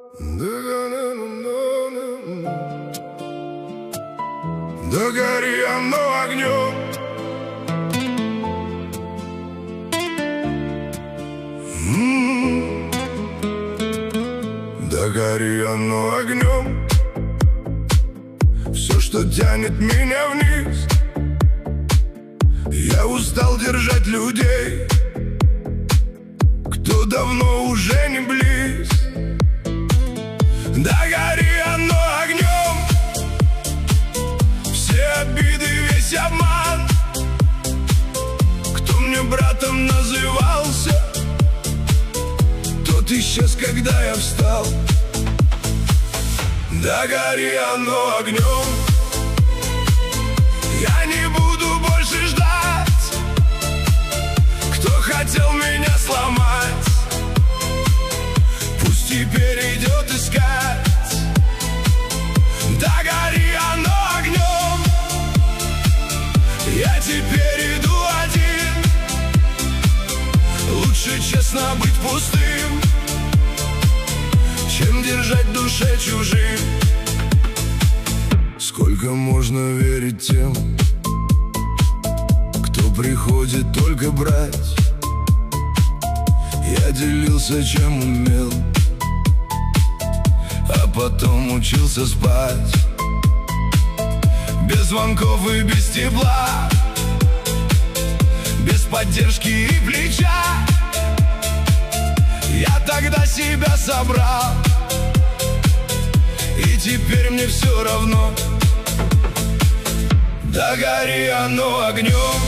Да гори оно огнем. Да гори оно огнем. Все, что тянет меня вниз. Я устал держать людей, кто давно уже не близ. Да гори оно огнем. Все обиды, весь обман, кто мне братом назывался, тот исчез, когда я встал. Да гори оно огнем. Я не буду больше ждать, кто хотел меня сломать, пусть теперь идет искать. Да гори оно огнем. Я теперь иду один. Лучше честно быть пустым, чем держать в душе чужим. Сколько можно верить тем, кто приходит только брать? Я делился, чем умел, а потом учился спать. Без звонков и без тепла, без поддержки и плеча. Я тогда себя собрал, и теперь мне все равно. Да гори оно огнем.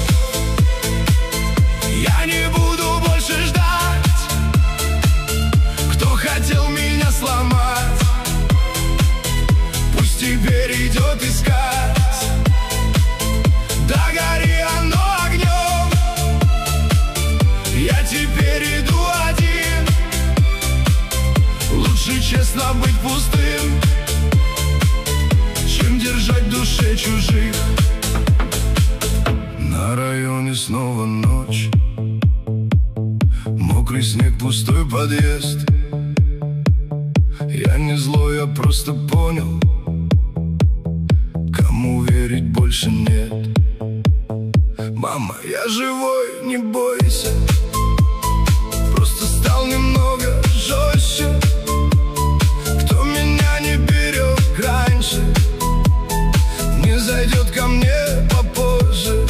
Я не буду больше ждать, кто хотел меня сломать, пусть теперь идет искать. Да гори оно огнем. Я теперь иду один. Лучше честно быть пустым, чем держать в душе чужих. На районе снова ночь, мокрый снег, пустой подъезд. Я не злой, я просто понял, кому верить больше нет. Мама, я живой, не бойся. Просто стал немного жестче. Кто меня не берег раньше, не зайдет ко мне попозже.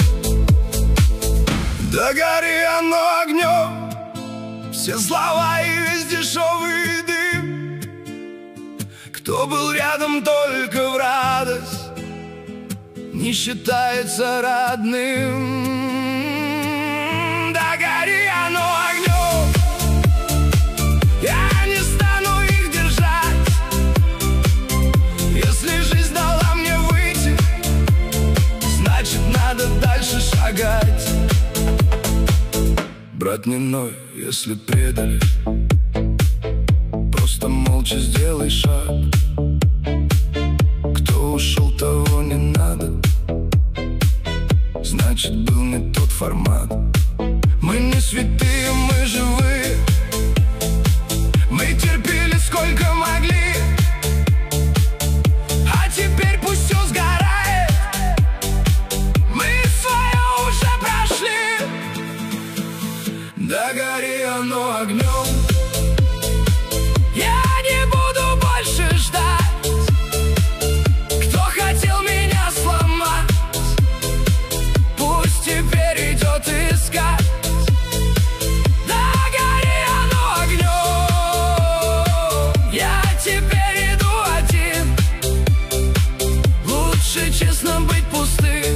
Да гори оно огнем. Все слова и весь дешевый дым, кто был рядом только в радость, не считается родным. Да гори оно огнем. Я не стану их держать. Если жизнь дала мне выйти, значит надо дальше шагать. Брат, не ной, если предали, просто молча сделай шаг. Кто ушел, того не надо, значит был не тот формат. Мы не святые, мы живые. Мы терпели сколько могли, а теперь пусть все сгорает. Мы свое уже прошли. Да гори оно огнем. Я не буду больше ждать, кто хотел меня сломать, пусть теперь идет искать. Да гори оно огнем. Я теперь иду один. Лучше честно быть пустым,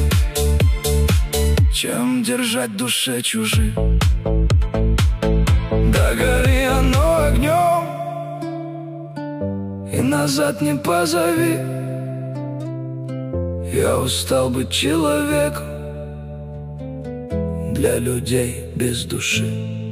чем держать в душе чужих. Да гори оно огнем. И назад не позови. Я устал быть человеком для людей без души.